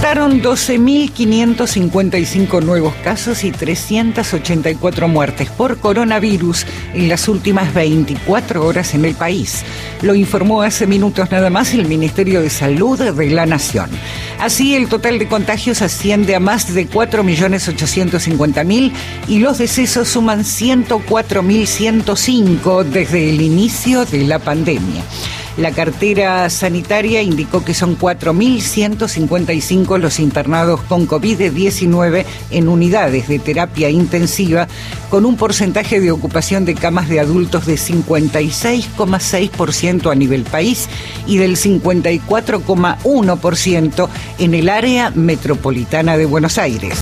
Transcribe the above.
reportaron 12.555 nuevos casos y 384 muertes por coronavirus en las últimas 24 horas en el país. Lo informó hace minutos nada más el Ministerio de Salud de la Nación. Así, el total de contagios asciende a más de 4.850.000 y los decesos suman 104.105 desde el inicio de la pandemia. La cartera sanitaria indicó que son 4.155 los internados con COVID-19 en unidades de terapia intensiva, con un porcentaje de ocupación de camas de adultos de 56,6% a nivel país y del 54,1% en el área metropolitana de Buenos Aires.